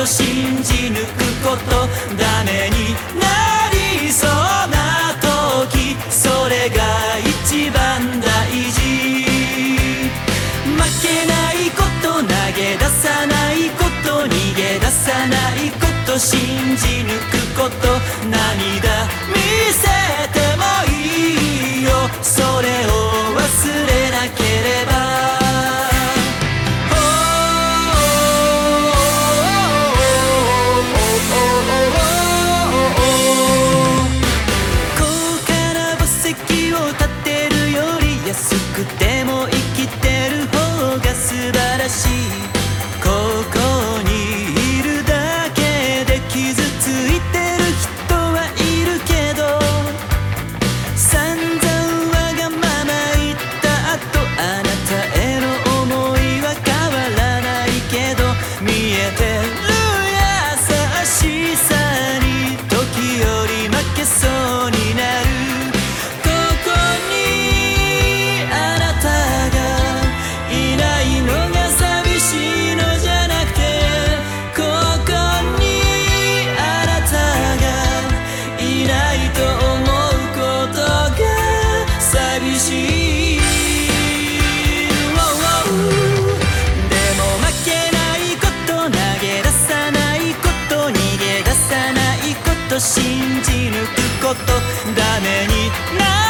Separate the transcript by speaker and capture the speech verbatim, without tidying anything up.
Speaker 1: と信じ抜くこと、ダメになりそうな時、それが一番大事。負けないこと、投げ出さないこと、逃げ出さないこと、信じ抜くこと、涙見せてもいいよ、それを忘れなければ。安くても生きてる方が素晴らしい。ここにいるだけで傷ついてる人はいるけど、散々わがまま言った後、あなたへの思いは変わらないけど、見えてる優しさに時より負けそうになる。寂しい。でも負けないこと、投げ出さないこと、逃げ出さないこと、信じ抜くこと、ダメになる